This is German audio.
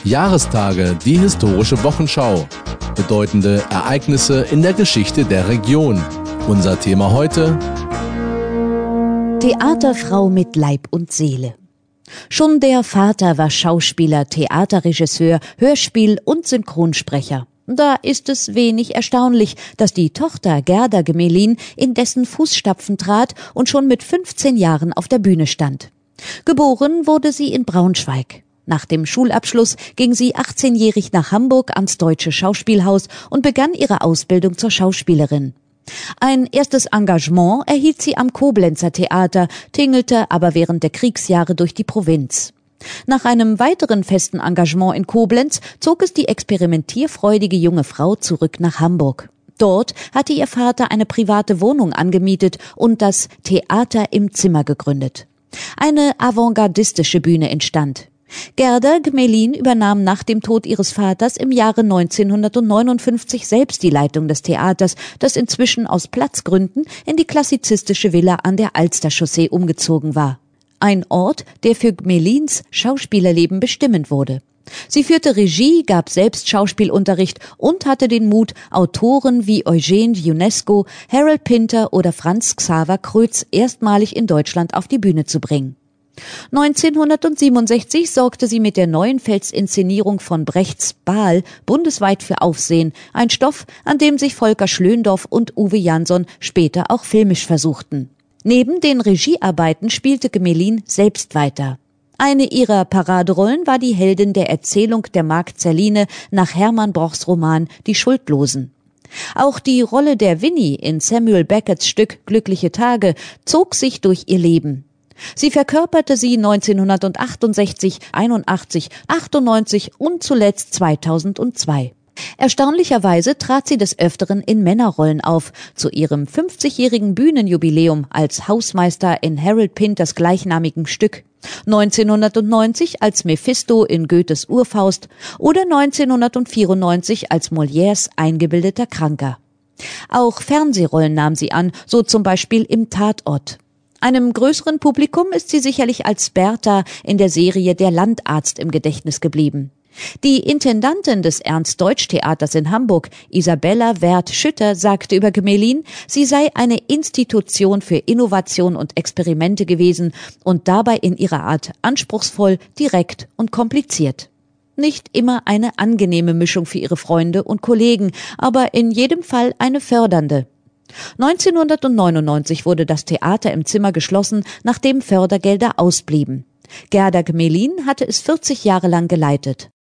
Jahrestage, die historische Wochenschau. Bedeutende Ereignisse in der Geschichte der Region. Unser Thema heute: Theaterfrau mit Leib und Seele. Schon der Vater war Schauspieler, Theaterregisseur, Hörspiel- und Synchronsprecher. Da ist es wenig erstaunlich, dass die Tochter Gerda Gmelin in dessen Fußstapfen trat und schon mit 15 Jahren auf der Bühne stand. Geboren wurde sie in Braunschweig. Nach dem Schulabschluss ging sie 18-jährig nach Hamburg ans Deutsche Schauspielhaus und begann ihre Ausbildung zur Schauspielerin. Ein erstes Engagement erhielt sie am Koblenzer Theater, tingelte aber während der Kriegsjahre durch die Provinz. Nach einem weiteren festen Engagement in Koblenz zog es die experimentierfreudige junge Frau zurück nach Hamburg. Dort hatte ihr Vater eine private Wohnung angemietet und das Theater im Zimmer gegründet. Eine avantgardistische Bühne entstand. Gerda Gmelin übernahm nach dem Tod ihres Vaters im Jahre 1959 selbst die Leitung des Theaters, das inzwischen aus Platzgründen in die klassizistische Villa an der Alsterchaussee umgezogen war. Ein Ort, der für Gmelins Schauspielerleben bestimmend wurde. Sie führte Regie, gab selbst Schauspielunterricht und hatte den Mut, Autoren wie Eugene Ionesco, Harold Pinter oder Franz Xaver Crötz erstmalig in Deutschland auf die Bühne zu bringen. 1967 sorgte sie mit der Neuenfels-Inszenierung von Brechts Baal bundesweit für Aufsehen, ein Stoff, an dem sich Volker Schlöndorff und Uwe Janson später auch filmisch versuchten. Neben den Regiearbeiten spielte Gmelin selbst weiter. Eine ihrer Paraderollen war die Heldin der Erzählung der Magd Zerline nach Hermann Brochs Roman Die Schuldlosen. Auch die Rolle der Winnie in Samuel Becketts Stück Glückliche Tage zog sich durch ihr Leben. Sie verkörperte sie 1968, 81, 98 und zuletzt 2002. Erstaunlicherweise trat sie des Öfteren in Männerrollen auf. Zu ihrem 50-jährigen Bühnenjubiläum als Hausmeister in Harold Pinters gleichnamigem Stück, 1990 als Mephisto in Goethes Urfaust oder 1994 als Molières eingebildeter Kranker. Auch Fernsehrollen nahm sie an, so zum Beispiel im Tatort. Einem größeren Publikum ist sie sicherlich als Bertha in der Serie Der Landarzt im Gedächtnis geblieben. Die Intendantin des Ernst-Deutsch-Theaters in Hamburg, Isabella Werth-Schütter, sagte über Gmelin, sie sei eine Institution für Innovation und Experimente gewesen und dabei in ihrer Art anspruchsvoll, direkt und kompliziert. Nicht immer eine angenehme Mischung für ihre Freunde und Kollegen, aber in jedem Fall eine fördernde. 1999 wurde das Theater im Zimmer geschlossen, nachdem Fördergelder ausblieben. Gerda Gmelin hatte es 40 Jahre lang geleitet.